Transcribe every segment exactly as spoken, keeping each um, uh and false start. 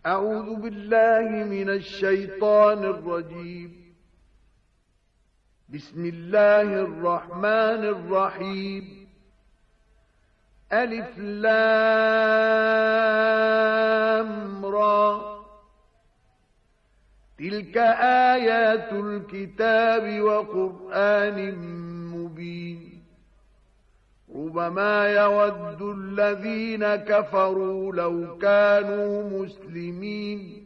أعوذ بالله من الشيطان الرجيم. بسم الله الرحمن الرحيم. ألف لام را. تلك آيات الكتاب وقرآن مبين. ربما يود الذين كفروا لو كانوا مسلمين.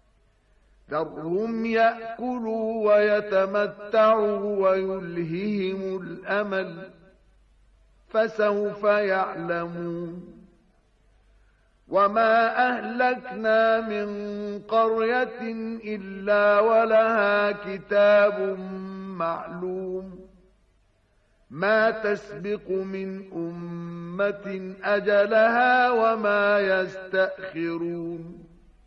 ذرهم يأكلوا ويتمتعوا ويلههم الأمل، فسوف يعلمون. وما أهلكنا من قرية إلا ولها كتاب معلوم، ما تسبق من أمة أجلها وما يستأخرون.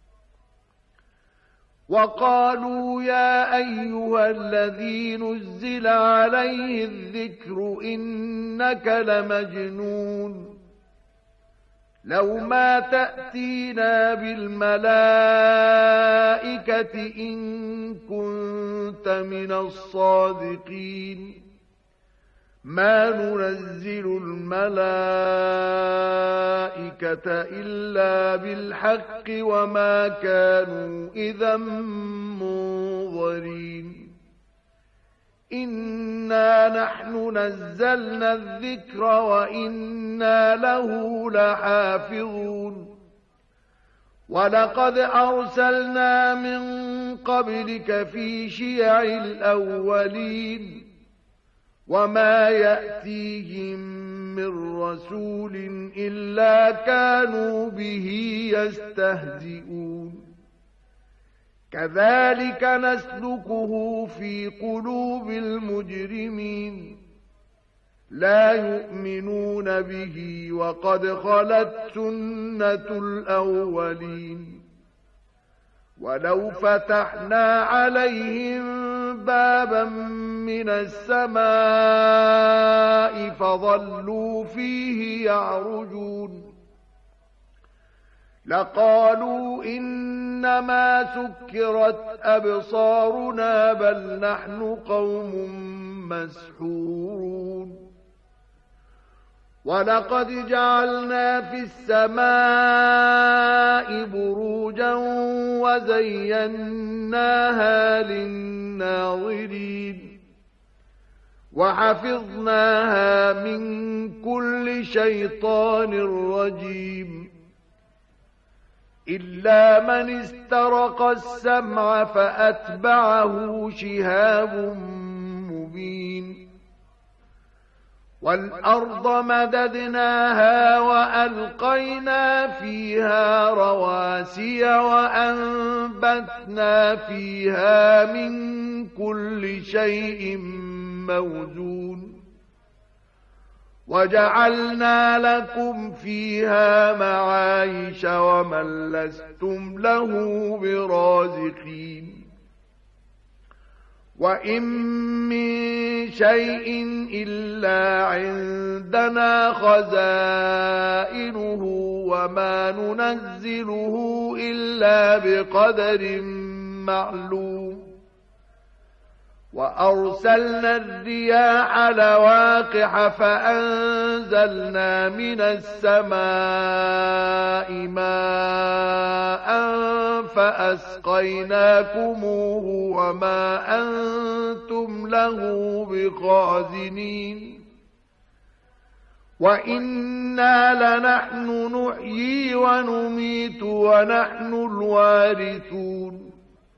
وقالوا يا أيها الذي نزل عليه الذكر إنك لمجنون، لو ما تأتينا بالملائكة إن كنت من الصادقين. ما ننزل الملائكة إلا بالحق وما كانوا إذا منظرين. إنا نحن نزلنا الذكر وإنا له لحافظون. ولقد أرسلنا من قبلك في شيع الأولين، وما يأتيهم من رسول إلا كانوا به يستهزئون. كذلك نسلكه في قلوب المجرمين، لا يؤمنون به وقد خلت سنة الأولين. ولو فتحنا عليهم بابا من السماء فظلوا فيه يعرجون لقالوا إنما سكرت أبصارنا بل نحن قوم مسحورون. ولقد جعلنا في السماء بروجا وزيناها للناظرين، وحفظناها من كل شيطان رجيم. إلا من استرق السمع فأتبعه شهاب مبين. والأرض مددناها وألقينا فيها رواسي وأنبتنا فيها من كل شيء موزون. وجعلنا لكم فيها معايش ومن لستم له برازقين. وإن من شيء إلا عندنا خزائنه وما ننزله إلا بقدر معلوم. وأرسلنا الرياح لواقح فأنزلنا من السماء ماء فأسقيناكموه وما أنتم له بخازنين. وإنا لنحن نحيي ونميت ونحن الوارثون.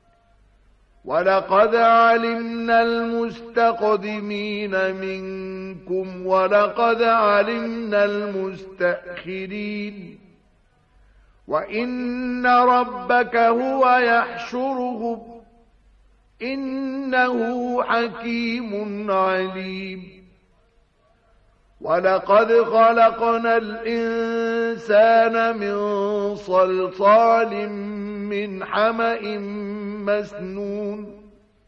ولقد علمنا المستقدمين منكم ولقد علمنا المستأخرين. وإن ربك هو يحشرهم إنه حكيم عليم. ولقد خلقنا الإنسان من صلصال من حمأ مسنون.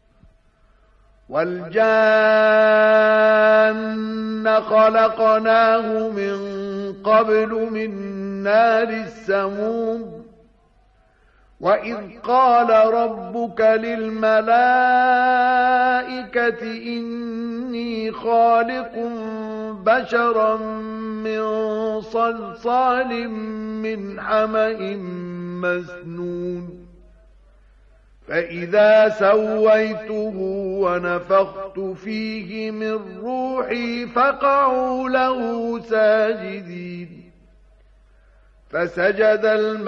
والجان خلقناه من قبل من نار السموم وإذ قال ربك للملائكة إني خالق بشرا من صلصال من حمأ مسنون فإذا سويته ونفخت فيه من روحي فقعوا له ساجدين فسجد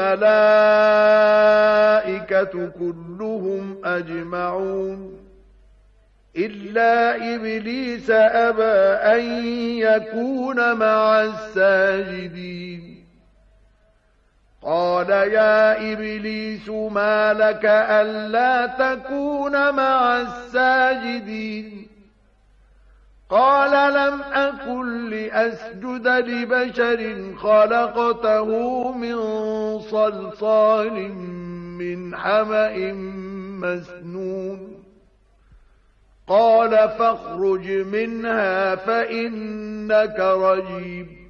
الملائكة كلهم أجمعون إلا إبليس أبى أن يكون مع الساجدين قال يا إبليس ما لك ألا تكون مع الساجدين قال لم أكن لأسجد لبشر خلقته من صلصال من حمأ مسنون قال فاخرج منها فإنك رجيم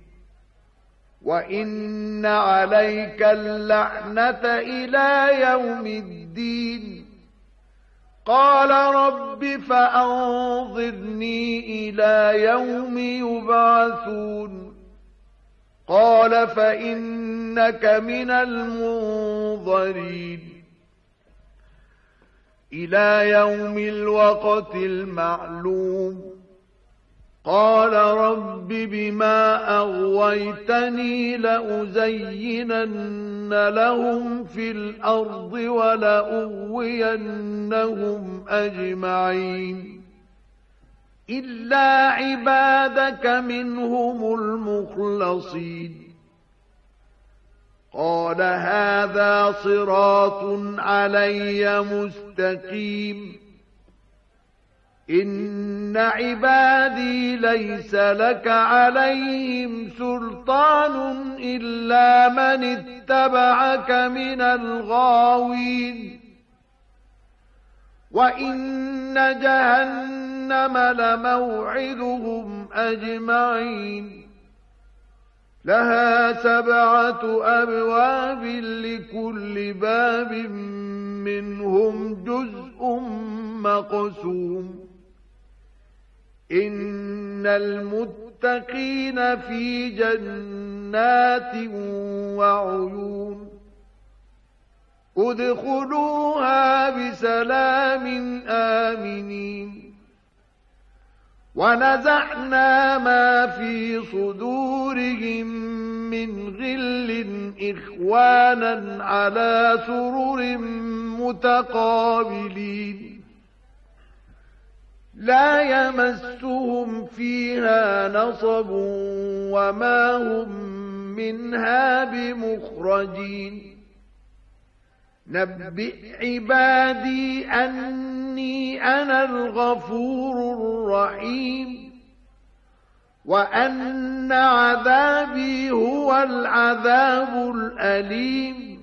وإن عليك اللعنة إلى يوم الدين قال رب فأنظرني إلى يوم يبعثون قال فإنك من المنظرين إلى يوم الوقت المعلوم قال رب بما أغويتني لأزينن لهم في الأرض ولأغوينهم أجمعين إلا عبادك منهم المخلصين قال هذا صراط علي مستقيم إن عبادي ليس لك عليهم سلطان إلا من اتبعك من الغاوين وإن جهنم لموعدهم أجمعين لها سبعة أبواب لكل باب منهم جزء مقسوم إن المتقين في جنات وعيون ادخلوها بسلام آمنين ونزعنا ما في صدورهم من غل إخوانا على سرر متقابلين لا يمسهم فيها نصب وما هم منها بمخرجين نبئ عبادي أني أنا الغفور الرحيم وأن عذابي هو العذاب الأليم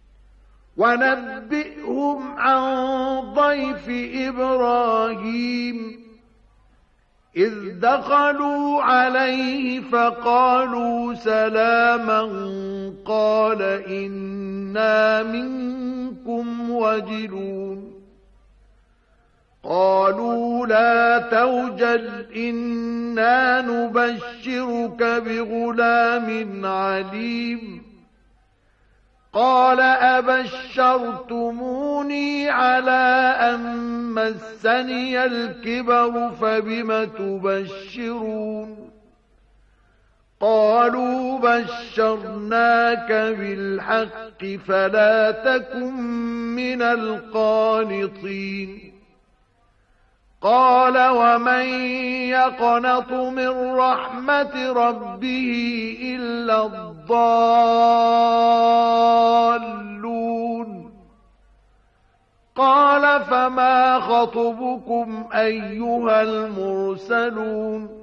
ونبئهم عن ضيف إبراهيم إذ دخلوا عليه فقالوا سلاما قال إنا منكم وجلون قالوا لا توجل إنا نبشرك بغلام عليم قال أبشرتموني على أن مسني الكبر فبم تبشرون قالوا بشرناك بالحق فلا تكن من القانطين قال ومن يقنط من رحمة ربه إلا الضالون قال فما خطبكم أيها المرسلون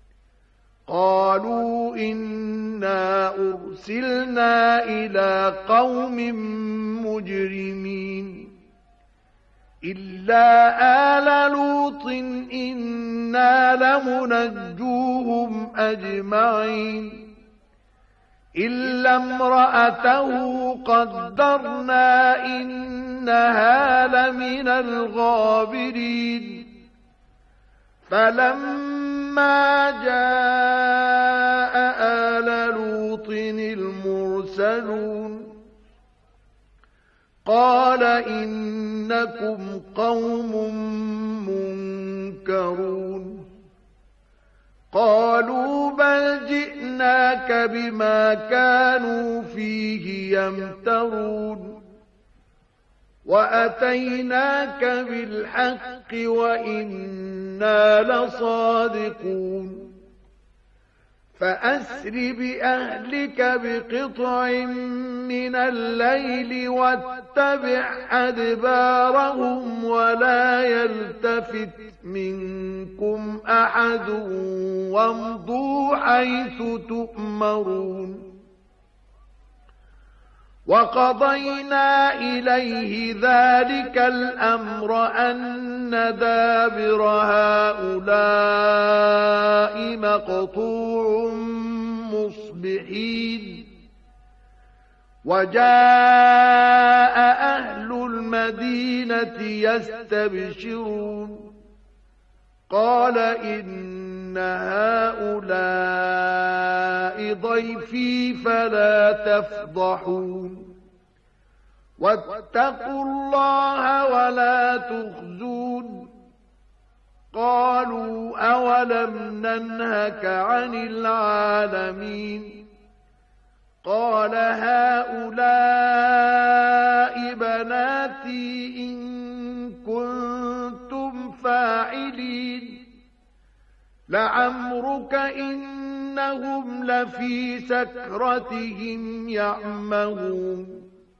قالوا إنا أرسلنا إلى قوم مجرمين إلا آل لوط إنا لمنجوهم أجمعين إلا امرأته قدرنا إنها لمن الغابرين فلما جاء آل لوط المرسلون قال إنكم قوم منكرون قالوا بل جئناك بما كانوا فيه يمترون وأتيناك بالحق وإنا لصادقون فأسر بأهلك بقطع من الليل واتبع أدبارهم ولا يلتفت منكم أحد وامضوا حيث تؤمرون وقضينا إليه ذلك الأمر أن دابر هؤلاء مقطوع مصبحين وجاء أهل المدينة يستبشرون قال إن هؤلاء ضيفي فلا تفضحون واتقوا الله ولا تخزون قالوا أولم ننهك عن العالمين قال هؤلاء بناتي إن كنتم فاعلين لعمرك إنهم لفي سكرتهم يعمهون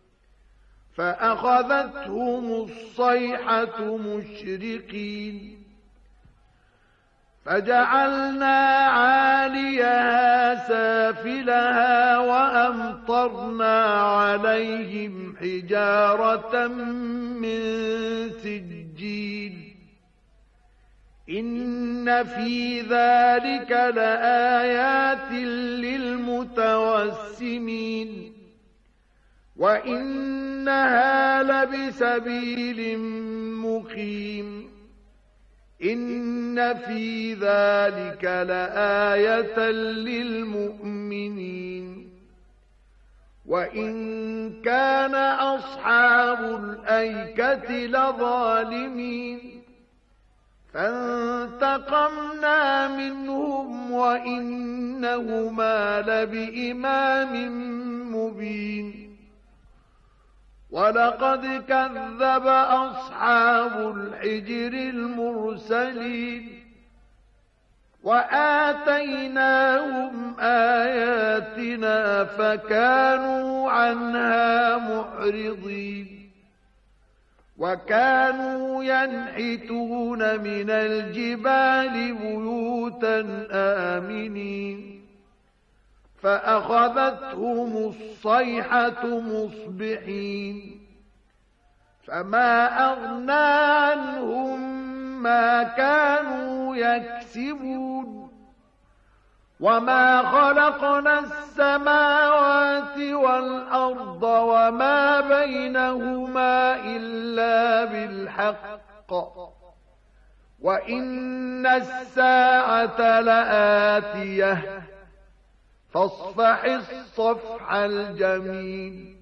فأخذتهم الصيحة مشرقين فجعلنا عاليها سافلها وأمطرنا عليهم حجارة من سجيل إن في ذلك لآيات للمتوسمين وإنها لبسبيل مقيم إن في ذلك لآية للمؤمنين وإن كان أصحاب الأيكة لظالمين فانتقمنا منهم وإنهما لبإمام مبين ولقد كذب أصحاب الحجر المرسلين وآتيناهم آياتنا فكانوا عنها معرضين وكانوا ينحتون من الجبال بيوتا آمنين فأخذتهم الصيحة مصبحين فما أغنى عنهم ما كانوا يكسبون وما خلقنا السماوات والأرض وما بينهما إلا بالحق وإن الساعة لآتية فاصفح الصفح الجميل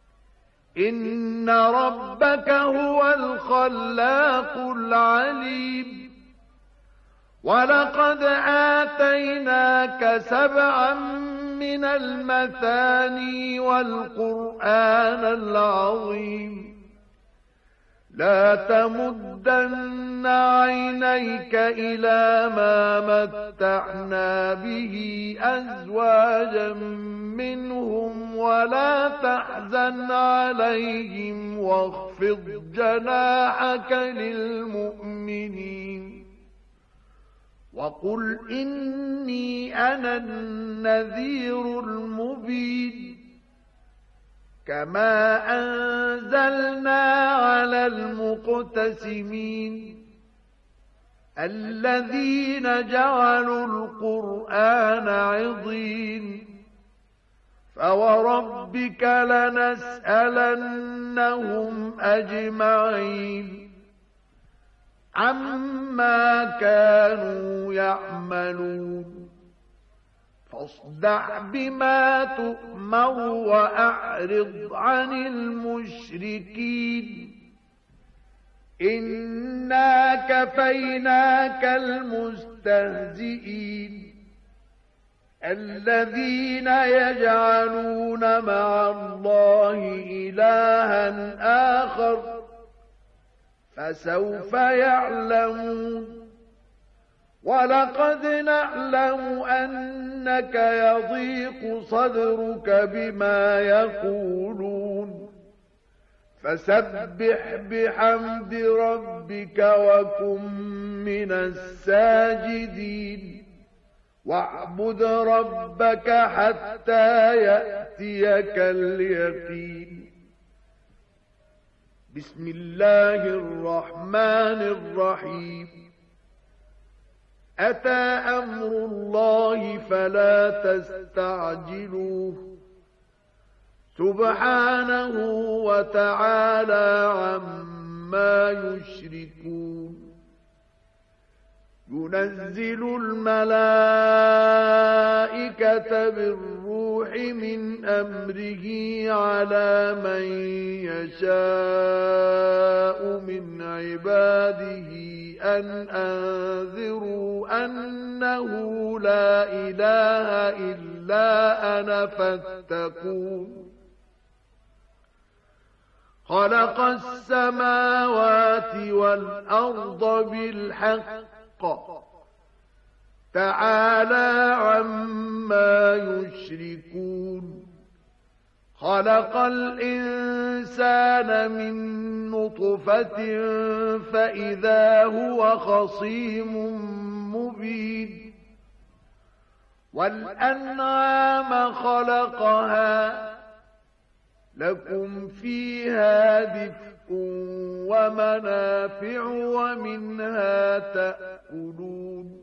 إن ربك هو الخلاق العليم ولقد آتيناك سبعا من المثاني والقرآن العظيم لا تمدن عينيك إلى ما متعنا به أزواجا منهم ولا تحزن عليهم واخفض جناحك للمؤمنين وقل إني أنا النذير المبين كما أنزلنا على المقتسمين الذين جعلوا القرآن عضين فوربك لنسألنهم أجمعين عما كانوا يعملون فاصدع بما تؤمر وأعرض عن المشركين إنا كفيناك المستهزئين الذين يجعلون مع الله إلها آخر فسوف يعلمون ولقد نعلم أنك يضيق صدرك بما يقولون فسبح بحمد ربك وكن من الساجدين واعبد ربك حتى يأتيك اليقين بسم الله الرحمن الرحيم أتى أمر الله فلا تستعجلوه سبحانه وتعالى عما يشركون ينزل الملائكة بالروح من أمره على من يشاء من عباده أن أنذروا أنه لا إله إلا أنا فاتقون خلق السماوات والأرض بالحق تعالى عما يشركون خلق الإنسان من نطفة فإذا هو خصيم مبين والأنعام خلقها لكم فيها دفء ومنافع ومنها تأكلون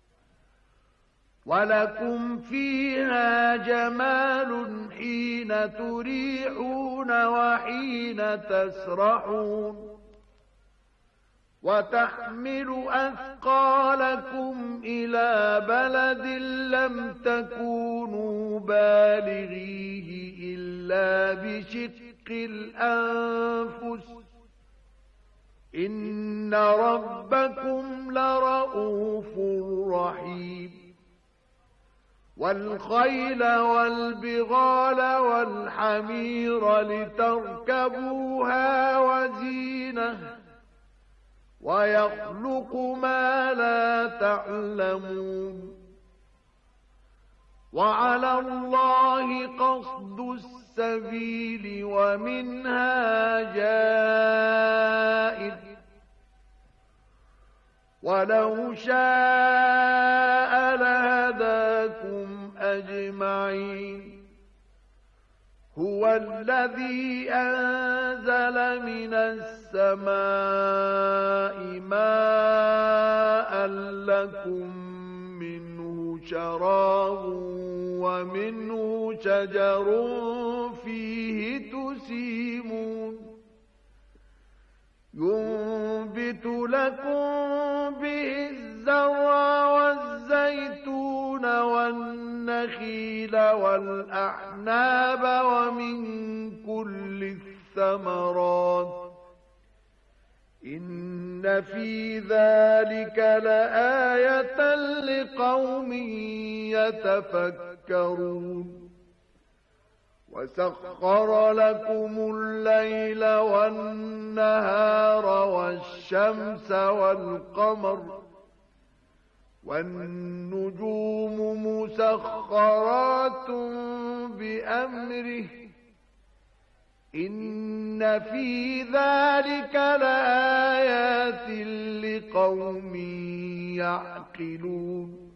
ولكم فيها جمال حين تريحون وحين تسرحون وتحمل أثقالكم إلى بلد لم تكونوا بالغيه إلا بشق الأنفس إن ربكم لرؤوف رحيم والخيل والبغال والحمير لتركبوها وزينة ويخلق ما لا تعلمون وعلى الله قصد السبيل ومنها جائر ولو شاء لهداكم أجمعين هو الذي أنزل من السماء ماء لكم منه شراب ومنه شجر فيه تسيمون ينبت لكم به الزرع والزيتون والنخيل والأعناب ومن كل الثمرات إن في ذلك لآية لقوم يتفكرون وسخر لكم الليل والنهار والشمس والقمر والنجوم مسخرات بأمره إن في ذلك لآيات لقوم يعقلون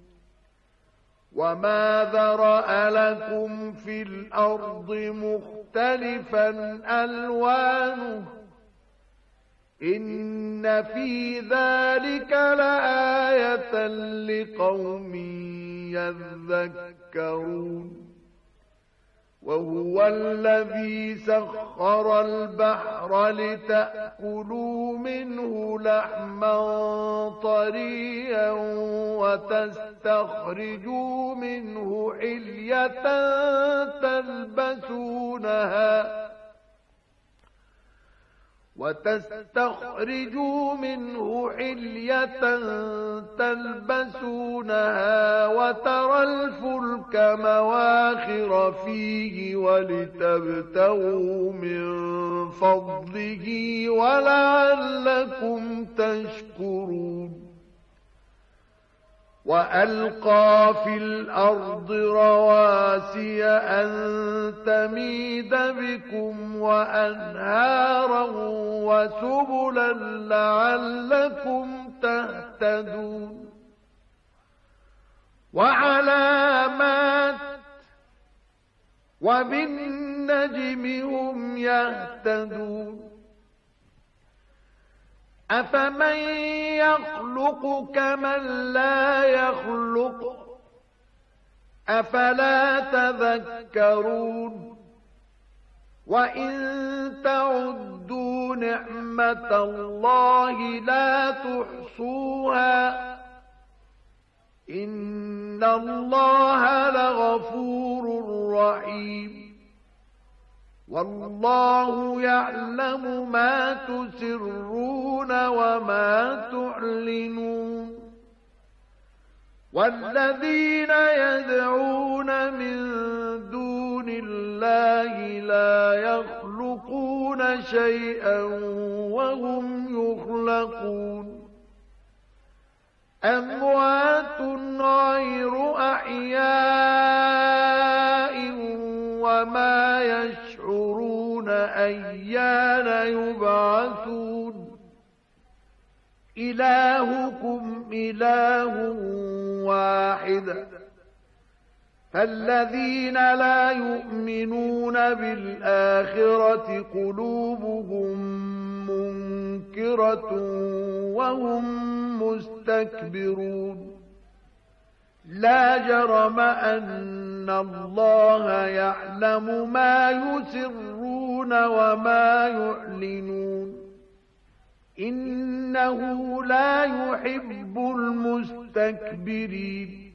وما ذرأ لكم في الأرض مختلفا ألوانه إن في ذلك لآية لقوم يذكرون وهو الذي سخر البحر لتأكلوا منه لحما طريا وتستخرجوا منه حلية تلبسونها وتستخرجوا منه حلية تلبسونها وترى الفلك مواخر فيه ولتبتغوا من فضله ولعلكم تشكرون وألقى في الأرض رواسي أن تميد بكم وأنهارا وسبلا لعلكم تهتدون وعلامات وبالنجم هم يهتدون أفمن يخلق كمن لا يخلق أفلا تذكرون وإن تعدوا نعمة الله لا تحصوها إن الله لغفور رحيم والله يعلم ما تسرون وما تعلنون والذين يدعون من دون الله لا يخلقون شيئا وهم يخلقون أموات غير أحياء وما يشعرون أيان يبعثون إلهكم إله واحد فالذين لا يؤمنون بالآخرة قلوبهم منكرة وهم مستكبرون لا جرم أن الله يعلم ما يسرون وما يعلنون إنه لا يحب المستكبرين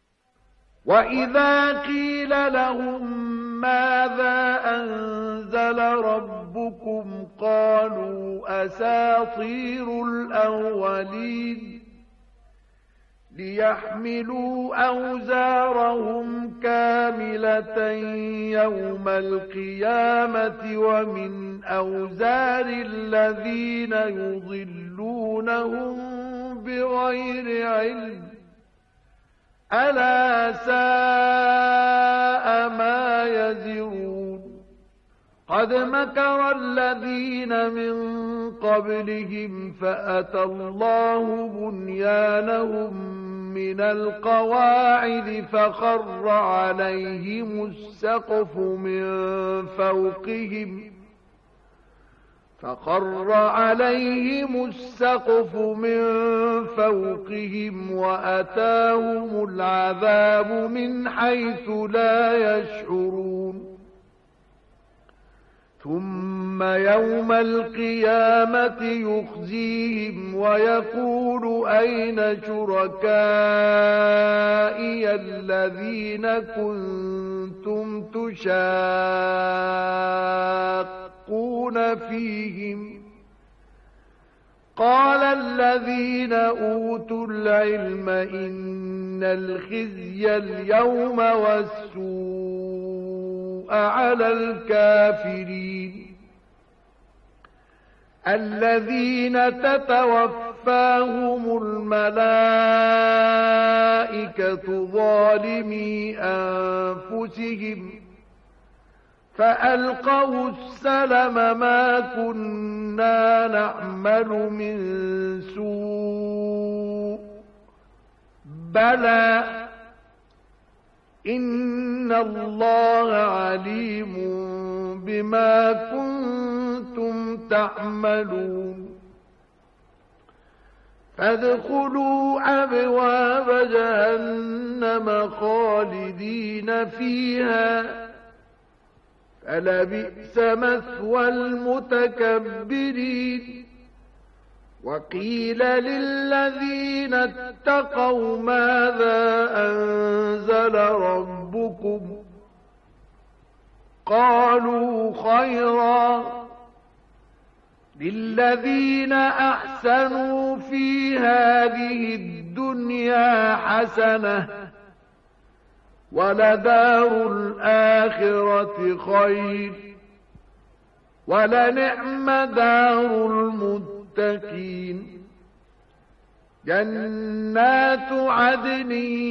وإذا قيل لهم ماذا أنزل ربكم قالوا أساطير الأولين ليحملوا أوزارهم كاملة يوم القيامة ومن أوزار الذين يضلونهم بغير علم ألا ساء ما يزرون قد مكر الذين من قبلهم فأتى الله بنيانهم من القواعد فخر عليهم السقف من فوقهم فخر عليهم السقف من فوقهم وأتاهم العذاب من حيث لا يشعرون ثم يوم القيامة يخزيهم ويقول أين شركائي الذين كنتم تشاقون فيهم قال الذين أوتوا العلم إن الخزي اليوم والسوء على الكافرين الذين تتوفاهم الملائكة ظالمي أنفسهم فألقوا السلم ما كنا نعمل من سوء بلى إن الله عليم بما كنتم تعملون فادخلوا أبواب جهنم خالدين فيها فلبئس مثوى المتكبرين. وقيل للذين اتقوا ماذا أنزل ربكم قالوا خيرا للذين أحسنوا في هذه الدنيا حسنة ولدار الآخرة خير ولنعم دار المتقين. جنات عدن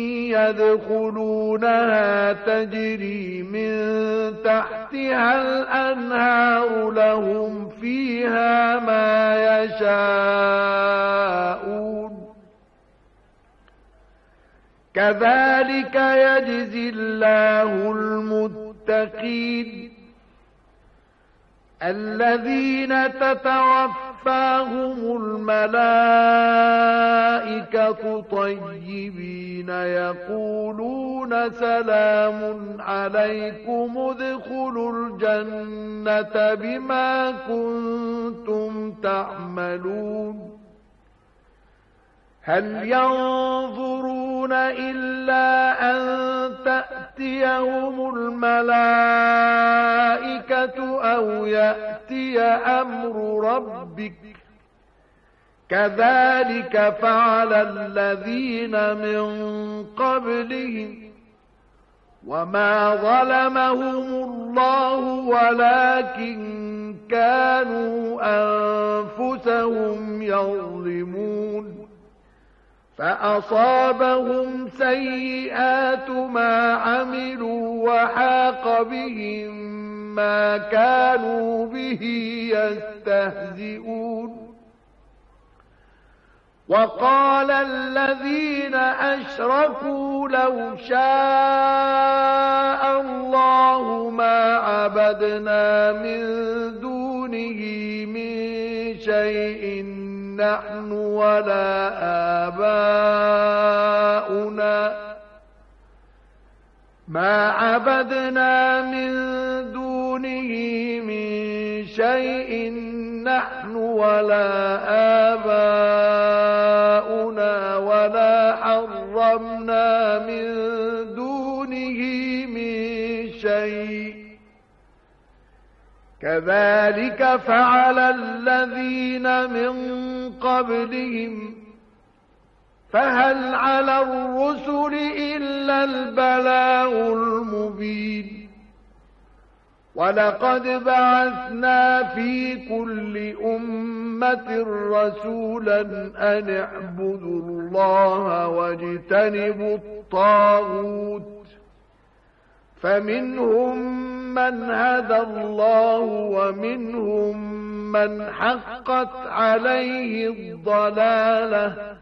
يدخلونها تجري من تحتها الأنهار لهم فيها ما يشاءون كذلك يجزي الله المتقين الذين تتوفاهم الملائكة طيبين يقولون سلام عليكم ادخلوا الجنة بما كنتم تعملون. هل ينظرون إلا أن تأتيهم الملائكة أو يأتي أمر ربك كذلك فعل الذين من قبلهم وما ظلمهم الله ولكن كانوا أنفسهم يظلمون. فأصابهم سيئات ما عملوا وحاق بهم ما كانوا به يستهزئون. وقال الذين أشركوا لو شاء الله ما عبدنا من دونه من شيء نحن ولا آباؤنا ما عبدنا من دونه من شيء نحن ولا آباؤنا ولا حرمنا من دونه من شيء كذلك فعل الذين من قبلهم فهل على الرسل إلا البلاغ المبين. ولقد بعثنا في كل أمة رسولا أن اعبدوا الله واجتنبوا الطاغوت فمنهم من هدى الله ومنهم من حقت عليه الضلالة.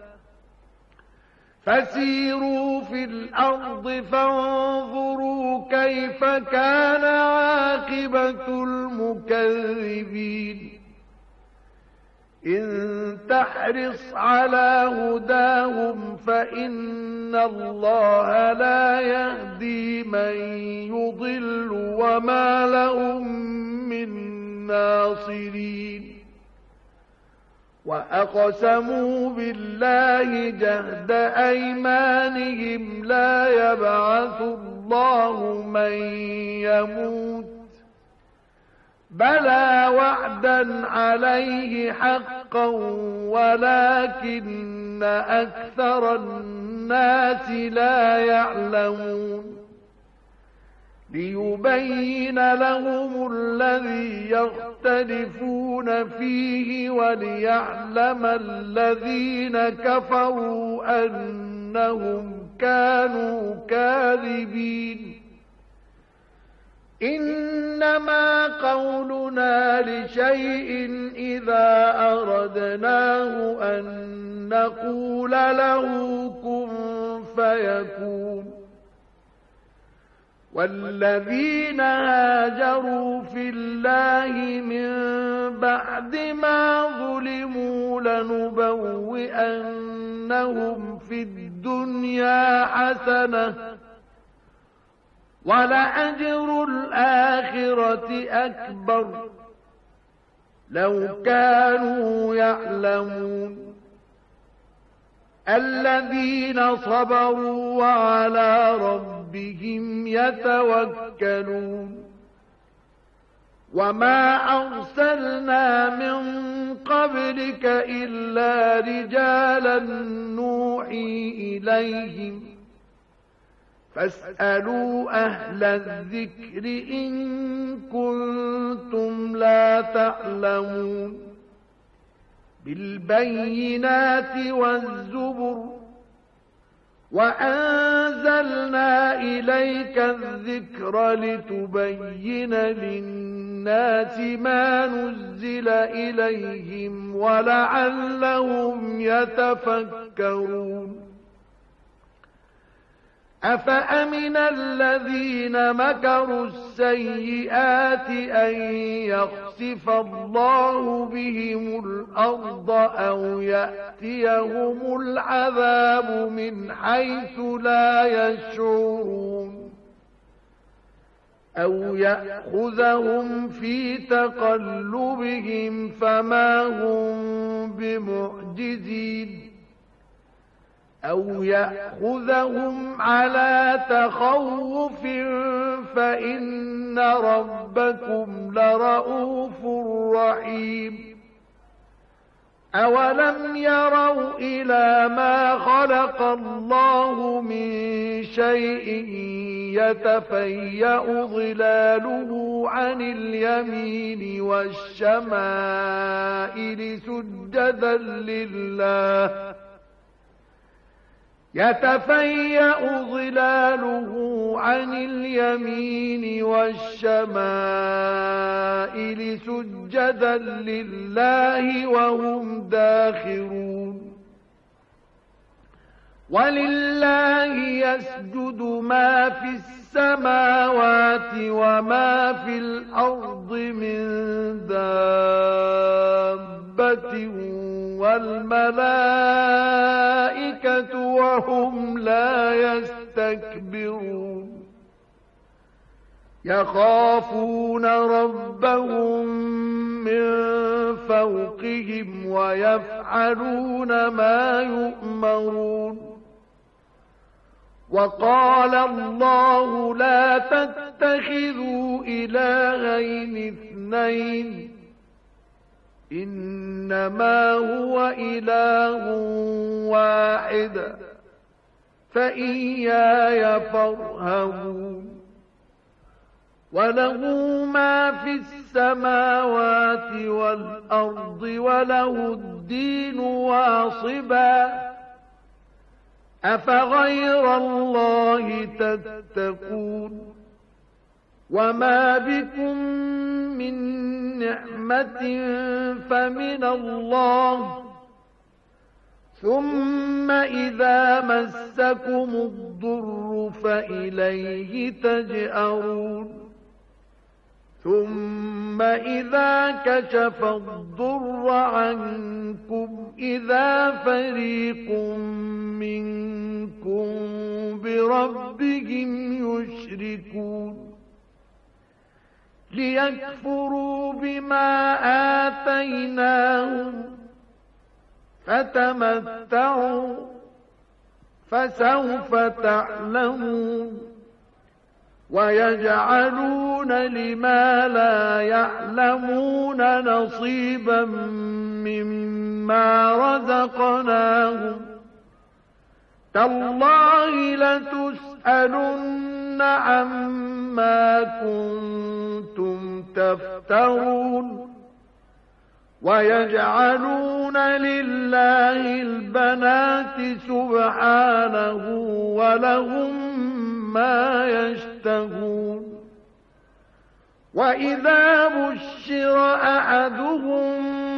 فسيروا في الأرض فانظروا كيف كان عاقبة المكذبين. إن تحرص على هداهم فإن الله لا يهدي من يضل وما لهم من ناصرين. وأقسموا بالله جهد أيمانهم لا يبعث الله من يموت بلى وعدا عليه حقا ولكن أكثر الناس لا يعلمون. ليبين لهم الذي يختلفون فيه وليعلم الذين كفروا أنهم كانوا كاذبين. إنما قولنا لشيء إذا أردناه أن نقول له كن فيكون. والذين هاجروا في الله من بعد ما ظلموا لنبوئنهم لنبوئنهم في الدنيا حسنة وفي الآخرة إن الله بما يعملون بصير. إنما قولنا لشيء إذا أردناه أن نقول له كن فيكون. والذين هاجروا في الله من بعد ما ظلموا لنبوئنهم في الدنيا حسنة وفي الآخرة ولأجر الآخرة أكبر لو كانوا يعلمون الذين صبروا وعلى ربهم يتوكلون وما أرسلنا من قبلك إلا رجالا نوحي إليهم فاسألوا أهل الذكر إن كنتم لا تعلمون بالبينات والزبر وأنزلنا إليك الذكر لتبين للناس ما نزل إليهم ولعلهم يتفكرون أفأمن الذين مكروا السيئات أن يخسف الله بهم الأرض أو يأتيهم العذاب من حيث لا يشعرون أو يأخذهم في تقلبهم فما هم بمعجزين أو يأخذهم على تخوف فإن ربكم لرؤوف رحيم أولم يروا إلى ما خلق الله من شيء يتفيأ ظلاله عن اليمين والشمائل سجدا لله يتفيأ ظلاله عن اليمين والشمائل سجدا لله وهم داخرون ولله يسجد ما في السماوات وما في الأرض من دابة والملائكة وهم لا يستكبرون يخافون ربهم من فوقهم ويفعلون ما يؤمرون وقال الله لا تتخذوا إلهين اثنين إنما هو إله واحد فإياي فارهبون وله ما في السماوات والأرض وله الدين واصبا أفغير الله تتقون وما بكم من نعمة فمن الله ثم إذا مسكم الضر فإليه تجأرون ثم إذا كشف الضر عنكم إذا فريق منكم بربهم يشركون ليكفروا بما آتيناهم فتمتعوا فسوف تعلمون ويجعلون لما لا يعلمون نصيبا مما رزقناهم تالله لتسألن عما كنتم تفترون ويجعلون لله البنات سبحانه ولهم ما يشتهون وإذا بشر أحدهم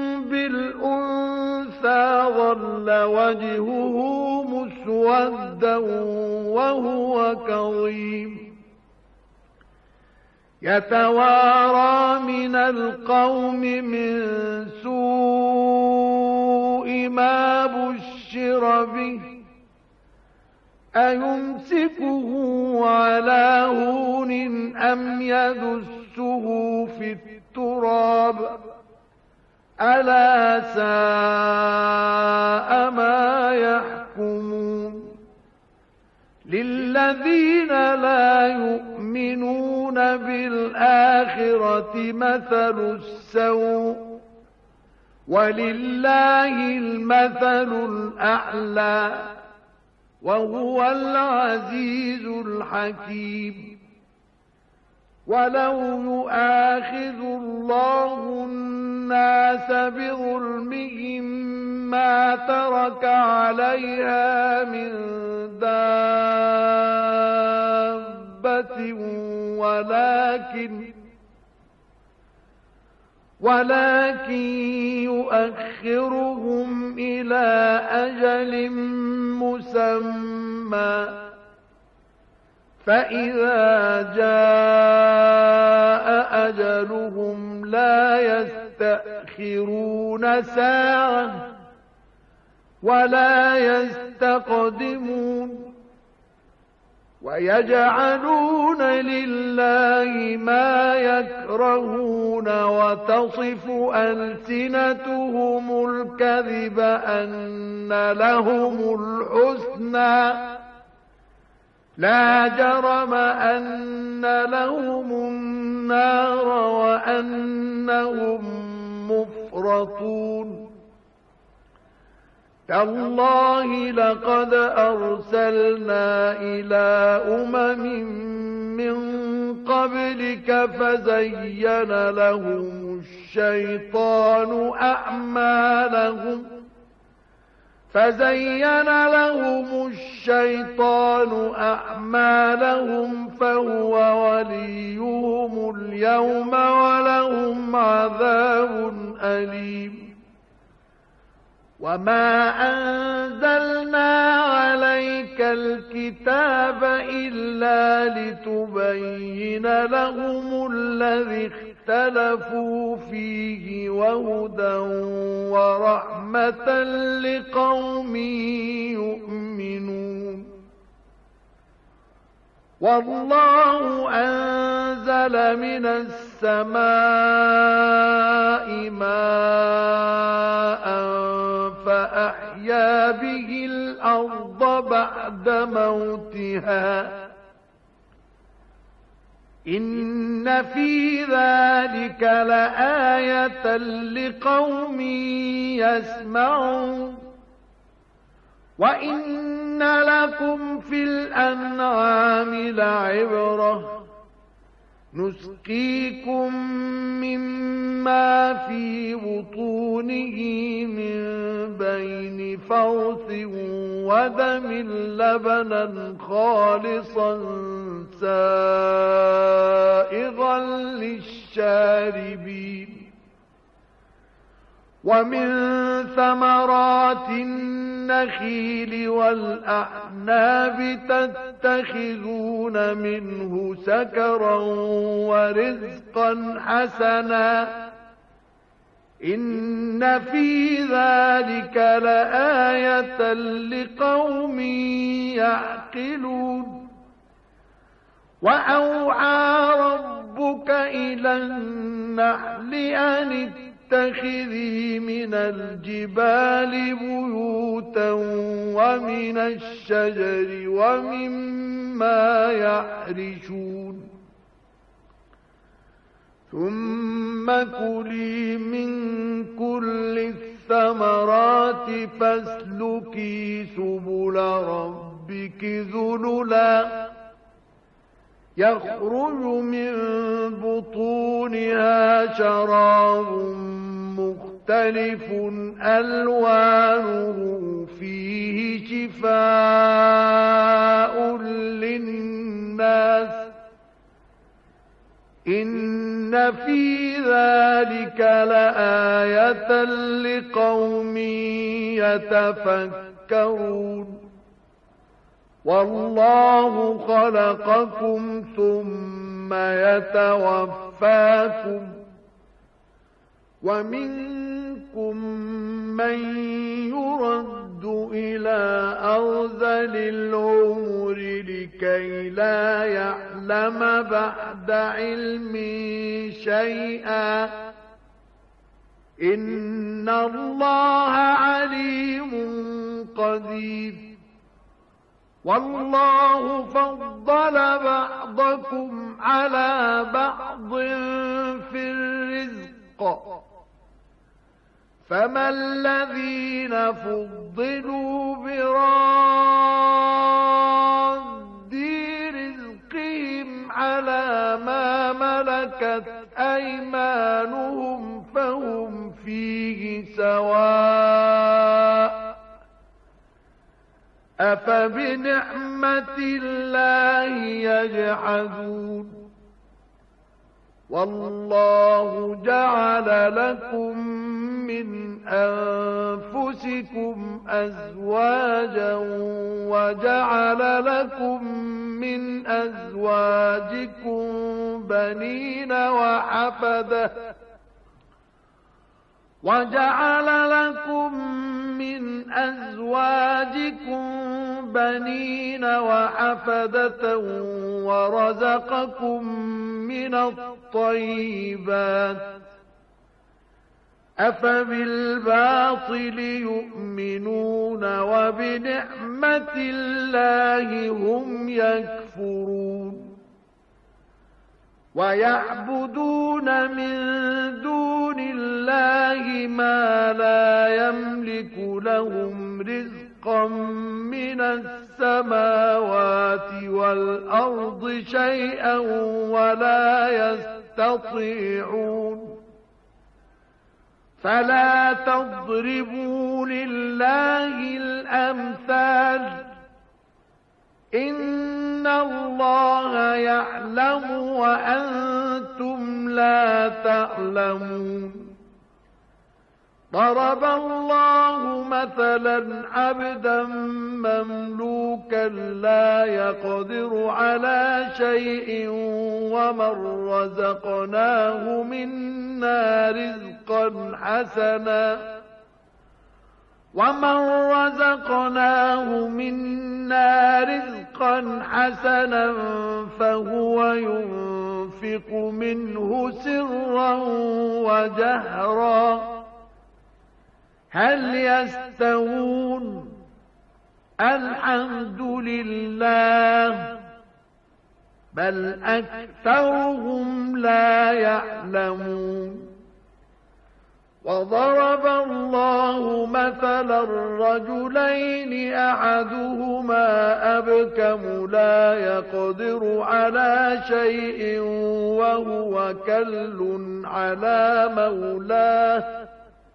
بالأنثى ظل وجهه مسودا وهو كظيم يتوارى من القوم من سوء ما بشر به أيمسكه على هون أم يدسه في التراب ألا ساء ما يحكمون للذين لا يؤمنون بالآخرة مثل السوء ولله المثل الأعلى وهو العزيز الحكيم ولو يؤاخذ الله الناس بظلمهم ما ترك عليها من دابة ولكن ولكن يؤخرهم إلى أجل مسمى فإذا جاء أجلهم لا يستأخرون ساعة ولا يستقدمون ويجعلون لله ما يكرهون وتصف ألسنتهم الكذب أن لهم الحسنى لا جرم أن لهم النار وأنهم مفرطون تالله لقد أرسلنا إلى أمم من قبلك فزين لهم الشيطان أعمالهم فزين لهم الشيطان أعمالهم فهو وليهم اليوم ولهم عذاب أليم وما أنزلنا عليك الكتاب إلا لتبين لهم الذي اختلفوا فيه وهدى ورحمة لقوم يؤمنون والله أنزل من السماء ماء فأحيا به الأرض بعد موتها إن في ذلك لآية لقوم يسمعون وإن لكم في الأنعام لعبرة نسقيكم مما في بطونه من بين فرث ودم لبنا خالصا سائغا للشاربين ومن ثمرات النخيل والأعناب تتخذون منه سكرا ورزقا حسنا إن في ذلك لآية لقوم يعقلون وأوحى ربك إلى النحل أن اتخذي من الجبال بيوتا ومن الشجر ومما يعرشون ثم كلي من كل الثمرات فاسلكي سبل ربك ذللا يخرج من بطونها شراب مختلف ألوانه فيه شفاء للناس إن في ذلك لآية لقوم يتفكرون والله خلقكم ثم يتوفاكم ومنكم من يرد إلى أرذل العمر لكي لا يعلم بعد علم شيئا إن الله عليم قدير والله فضل بعضكم على بعض في الرزق فما الذين فضلوا براد رزقهم على ما ملكت أيمانهم فهم فيه سواء أفبنعمة الله يجحدون والله جعل لكم من أنفسكم أزواجا وجعل لكم من أزواجكم بنين وحفدة وجعل لكم من أزواجكم بنين وحفدة ورزقكم من الطيبات أفبالباطل يؤمنون وبنعمة الله هم يكفرون ويعبدون من دون الله ما لا يملك لهم رزقا من السماوات والأرض شيئا ولا يستطيعون فلا تضربوا لله الأمثال إن الله يعلم وأنتم لا تعلمون ضرب الله مثلا عبدا مملوكا لا يقدر على شيء ومن رزقناه منا رزقا حسنا ومن رزقناه منا رزقا حسنا فهو ينفق منه سرا وجهرا هل يستوون الحمد لله بل أكثرهم لا يعلمون وضرب الله مثلا الرجلين أحدهما أبكم لا يقدر على شيء وهو كل على مولاه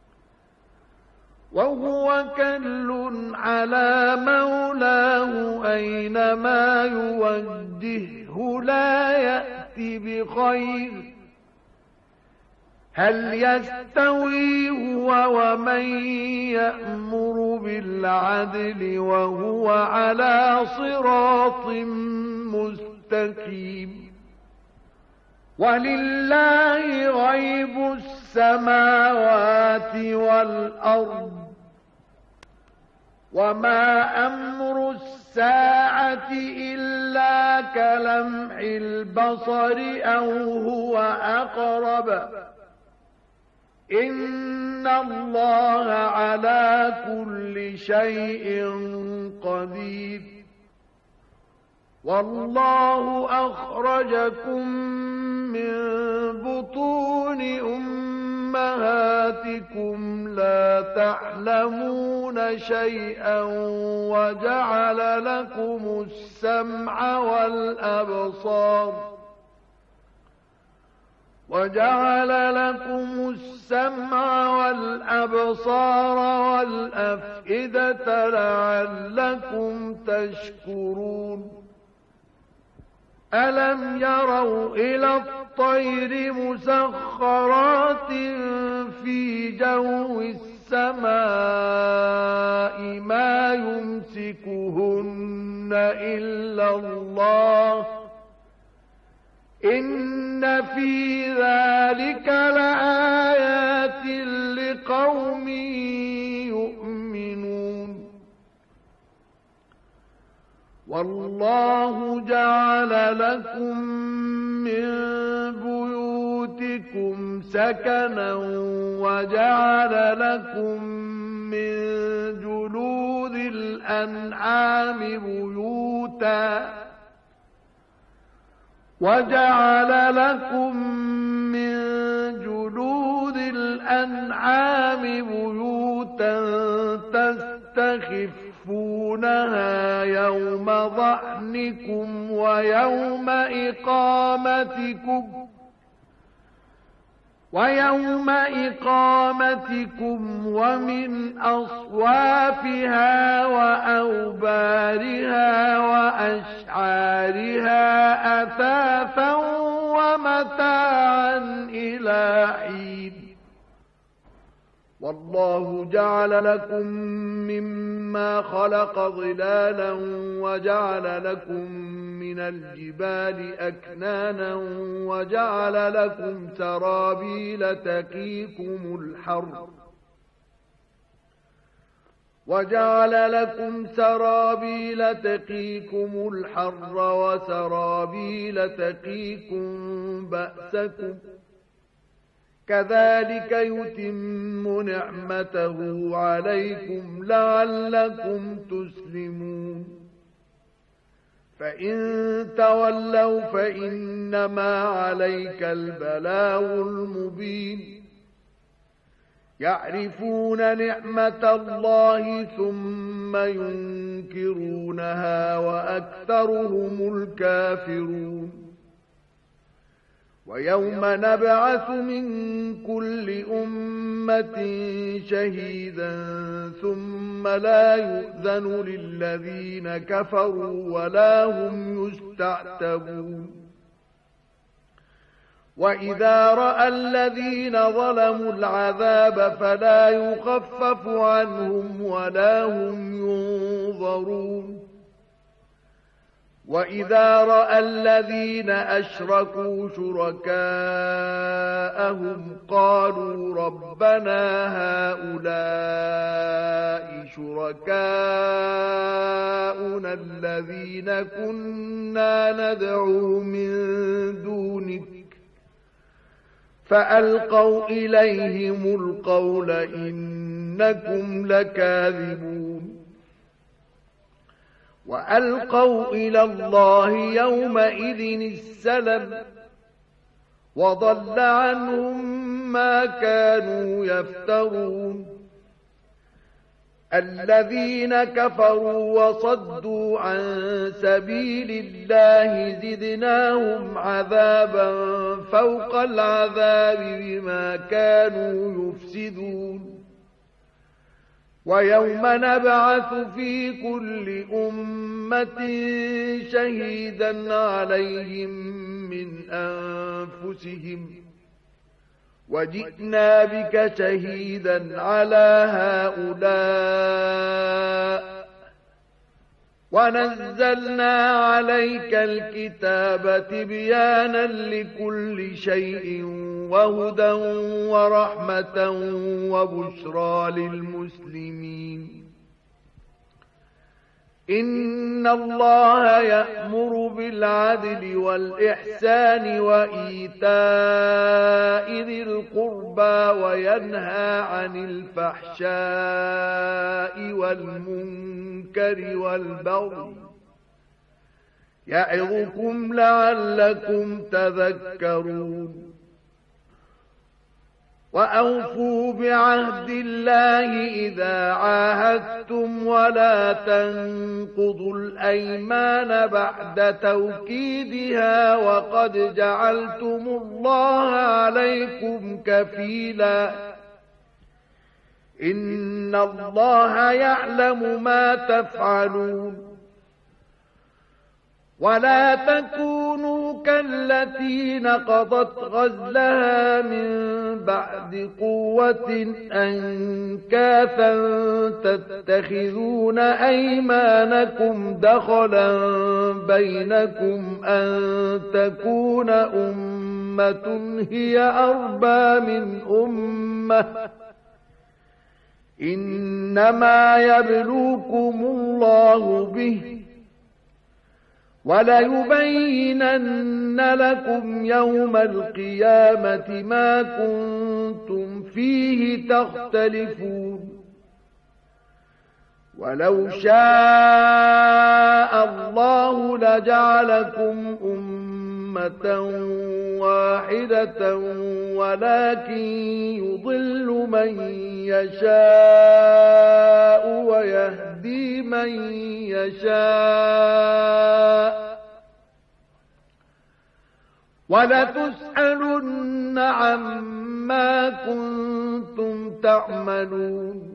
وهو كل على مولاه أينما يوجهه لا يأتي بخير هل يستوي هو ومن يأمر بالعدل وهو على صراط مستقيم ولله غيب السماوات والأرض وما أمر الساعة إلا كلمح البصر أو هو أقرب إن الله على كل شيء قدير والله أخرجكم من بطون أمهاتكم لا تعلمون شيئا وجعل لكم السمع والأبصار وجعل لكم السمع والأبصار والأفئدة لعلكم تشكرون ألم يروا إلى الطير مسخرات في جو السماء ما يمسكهن إلا الله إن في ذلك لآيات لقوم يؤمنون والله جعل لكم من بيوتكم سكنا وجعل لكم من جلود الأنعام بيوتا وجعل لكم من جلود الأنعام بيوتا تستخفونها يوم ظعنكم ويوم إقامتكم ويوم إقامتكم ومن أصوافها وأوبارها وأشعارها أثاثا ومتاعا إلى حين والله جعل لكم مما خلق ظلالا وجعل لكم من الجبال أكنانا وجعل لكم سرابيل تقيكم الحر وجعل لكم سرابيل تقيكم الحر وسرابيل تقيكم بأسكم كذلك يتم نعمته عليكم لعلكم تسلمون فإن تولوا فإنما عليك البلاغ المبين يعرفون نعمة الله ثم ينكرونها وأكثرهم الكافرون ويوم نبعث من كل أمة شهيدا ثم لا يؤذن للذين كفروا ولا هم يستعتبون وإذا رأى الذين ظلموا العذاب فلا يخفف عنهم ولا هم ينظرون وإذا رأى الذين أشركوا شركاءهم قالوا ربنا هؤلاء شركاؤنا الذين كنا ندعو من دونك فألقوا إليهم القول إنكم لكاذبون وألقوا إلى الله يومئذ السلم وضل عنهم ما كانوا يفترون الذين كفروا وصدوا عن سبيل الله زدناهم عذابا فوق العذاب بما كانوا يفسدون ويوم نبعث في كل أمة شهيدا عليهم من أنفسهم وجئنا بك شهيدا على هؤلاء ونزلنا عليك الكتاب تبيانا لكل شيء وهدى ورحمة وبشرى للمسلمين إن الله يأمر بالعدل والإحسان وإيتاء ذي القربى وينهى عن الفحشاء والمنكر والبغي يعظكم لعلكم تذكرون وأوفوا بعهد الله إذا عاهدتم ولا تنقضوا الأيمان بعد توكيدها وقد جعلتم الله عليكم كفيلا إن الله يعلم ما تفعلون ولا تكونوا كالتي نقضت غزلها من بعد قوة أنكاثا تتخذون أيمانكم دخلا بينكم أن تكون أمة هي أربى من أمة إنما يبلوكم الله به وليبينن لكم يوم القيامة ما كنتم فيه تختلفون ولو شاء الله لجعلكم أمة واحدة ولكن يضل من يشاء ويهدي من يشاء ولتسألن عما كنتم تعملون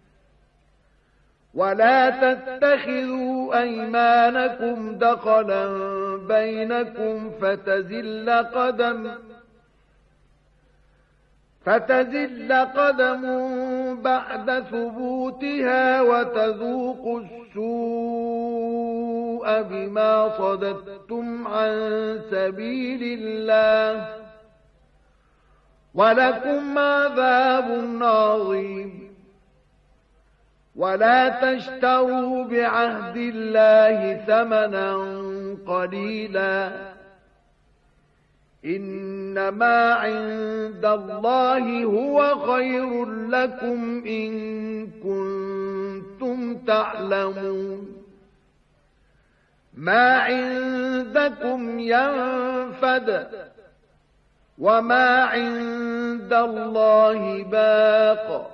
ولا تتخذوا أيمانكم دخلا بينكم فتزل قدم فتزل قدم بعد ثبوتها وتذوقوا السوء بما صددتم عن سبيل الله ولكم عذاب عظيم ولا تشتروا بعهد الله ثمنا قليلا إنما عند الله هو خير لكم إن كنتم تعلمون ما عندكم ينفد وما عند الله باق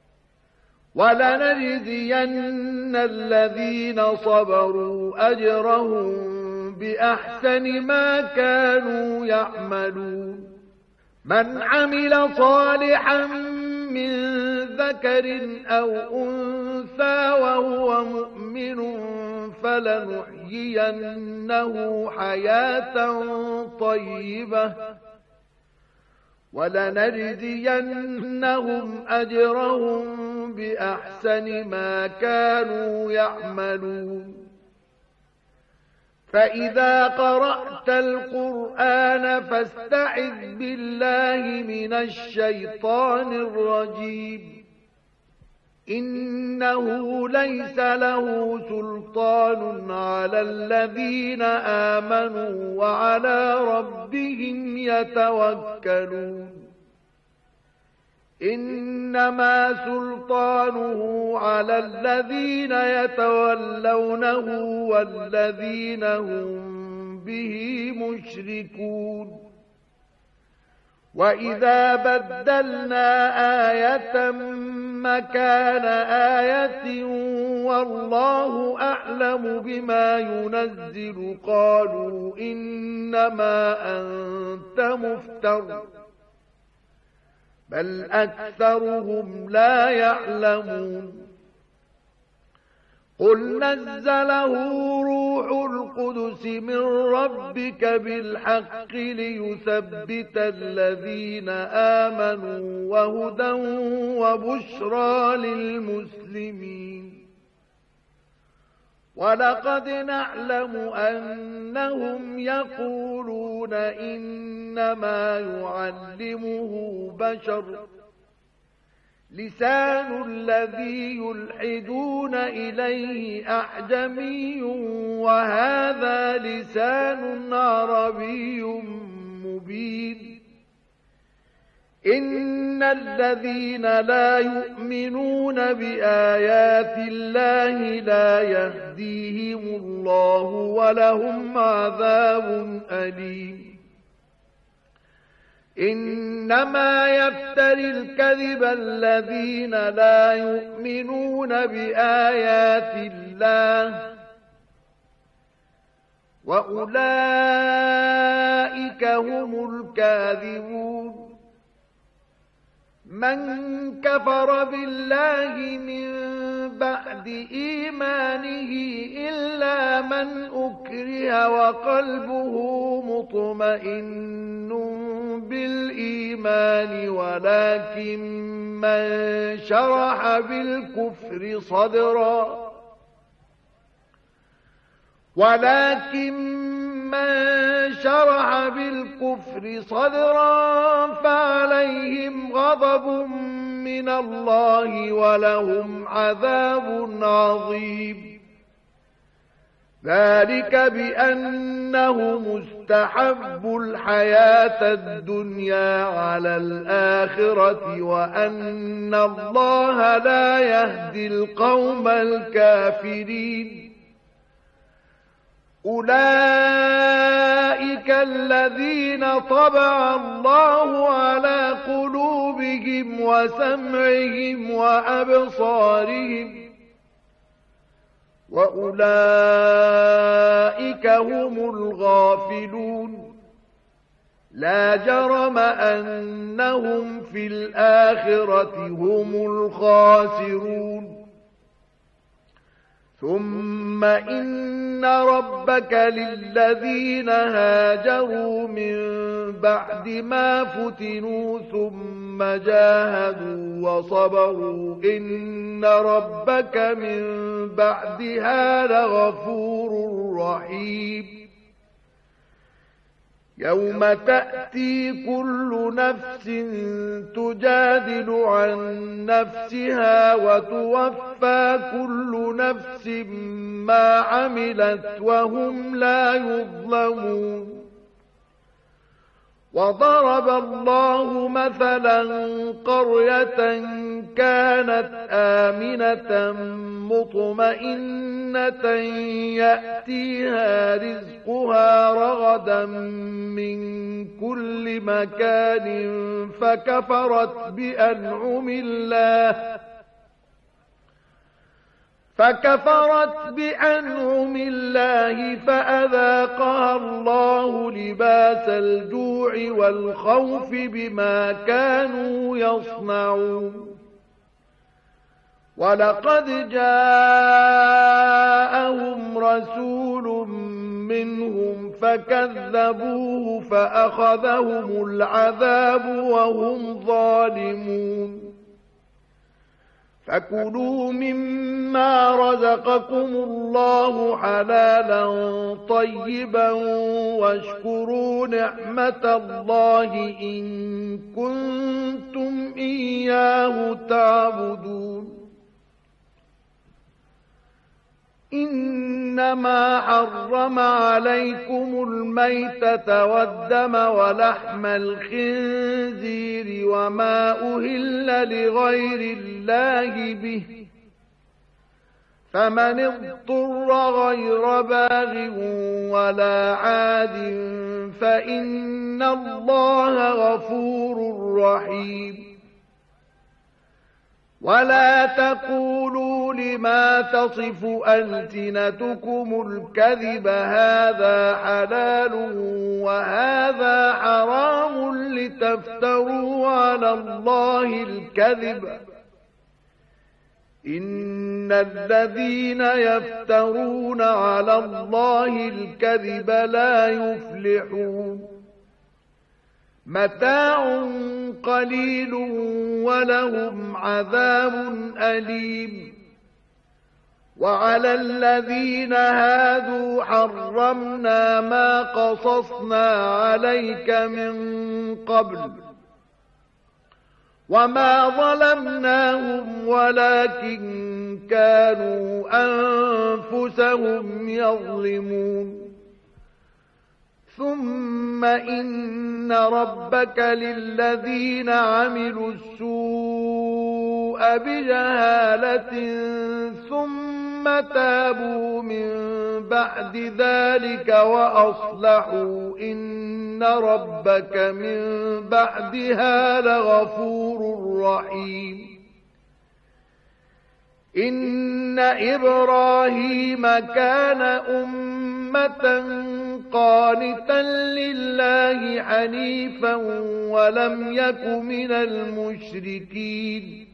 ولنجزين الذين صبروا أجرهم بأحسن ما كانوا يعملون من عمل صالحا من ذكر أو أنثى وهو مؤمن فلنحيينه حياة طيبة ولنجزينهم أجرهم بأحسن ما كانوا يعملون فإذا قرأت القرآن فاستعذ بالله من الشيطان الرجيم إنه ليس له سلطان على الذين آمنوا وعلى ربهم يتوكلون إنما سلطانه على الذين يتولونه والذين هم به مشركون وإذا بدلنا آية مكان آية والله أعلم بما ينزل قالوا إنما أنت مفتر بل أكثرهم لا يعلمون قل نزله روح القدس من ربك بالحق ليثبت الذين آمنوا وهدى وبشرى للمسلمين ولقد نعلم أنهم يقولون إنما يعلمه بشر لسان الذي يلحدون إليه أعجمي وهذا لسان عربي مبين إن الذين لا يؤمنون بآيات الله لا يهديهم الله ولهم عذاب أليم إنما يفتري الكذب الذين لا يؤمنون بآيات الله وأولئك هم الكاذبون من كفر بالله من بعد إيمانه إلا من أكره وقلبه مطمئن بالإيمان ولكن من شرح بالكفر صدرا ولكن من شرح بالكفر صدرا فعليهم غضب من الله ولهم عذاب عظيم ذلك بأنه مستحب الحياة الدنيا على الآخرة وأن الله لا يهدي القوم الكافرين. أولئك الذين طبع الله على قلوبهم وسمعهم وأبصارهم وأولئك هم الغافلون. لا جرم أنهم في الآخرة هم الخاسرون. ثم إن ربك للذين هاجروا من بعد ما فتنوا ثم جاهدوا وصبروا إن ربك من بعدها لغفور رحيم. يوم تأتي كل نفس تجادل عن نفسها وتوفى كل نفس ما عملت وهم لا يظلمون. وضرب الله مثلا قرية كانت آمنة مطمئنة يأتيها رزقها رغدا من كل مكان فكفرت بأنعم الله فكفرت بأنعم الله فأذاقها الله لباس الجوع والخوف بما كانوا يصنعون. ولقد جاءهم رسول منهم فكذبوه فأخذهم العذاب وهم ظالمون. فكلوا مما رزقكم الله حلالا طيبا واشكروا نعمة الله إن كنتم إياه تعبدون. إنما حرم عليكم الميتة والدم ولحم الخنزير وما أهل لغير الله به فمن اضطر غير باغ ولا عاد فإن الله غفور رحيم. ولا تقولوا لما تصف ألسنتكم الكذب هذا حلال وهذا حرام لتفتروا على الله الكذب إن الذين يفترون على الله الكذب لا يفلحون. متاع قليل ولهم عذاب أليم. وعلى الذين هادوا حرمنا ما قصصنا عليك من قبل وما ظلمناهم ولكن كانوا أنفسهم يظلمون. ثم إن ربك للذين عملوا السوء بجهالة ثم تابوا من بعد ذلك وأصلحوا إن ربك من بعدها لغفور رحيم. إن إبراهيم كان أمة قانتا لله حنيفا ولم يك من المشركين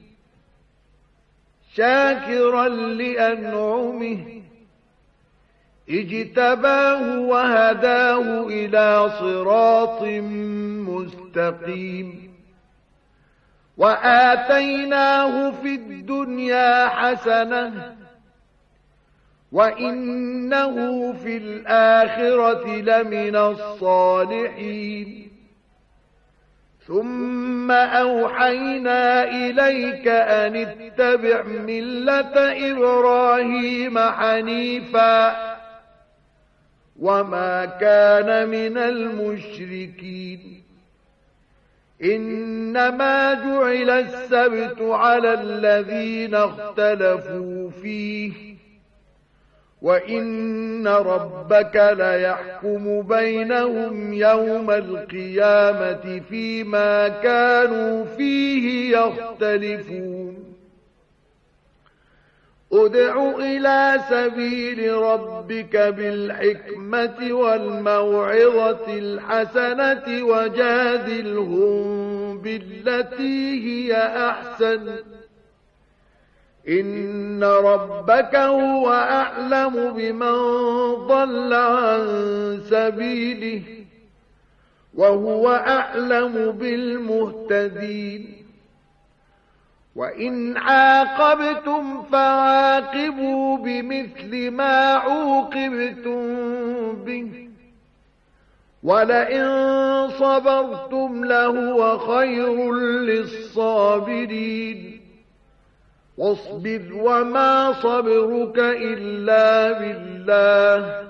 شاكرا لأنعمه اجتباه وهداه إلى صراط مستقيم. وآتيناه في الدنيا حسنة وإنه في الآخرة لمن الصالحين. ثم أوحينا إليك أن اتبع ملة إبراهيم حنيفا وما كان من المشركين. إنما جعل السبت على الذين اختلفوا فيه، وإن ربك ليحكم بينهم يوم القيامة فيما كانوا فيه يختلفون. ادع إلى سبيل ربك بالحكمة والموعظة الحسنة وجادلهم بالتي هي أحسن، إن ربك هو أعلم بمن ضل عن سبيله وهو أعلم بالمهتدين. وإن عاقبتم فعاقبوا بمثل ما عوقبتم به، ولئن صبرتم لهو خير للصابرين. واصبر وما صبرك إلا بالله،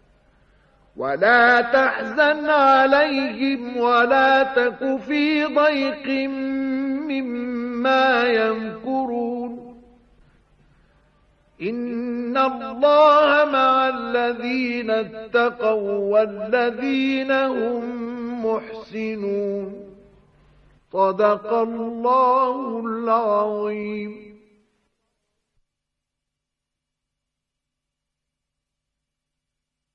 ولا تحزن عليهم ولا تك في ضيق مما يمكرون. إن الله مع الذين اتقوا والذين هم محسنون. صدق الله العظيم.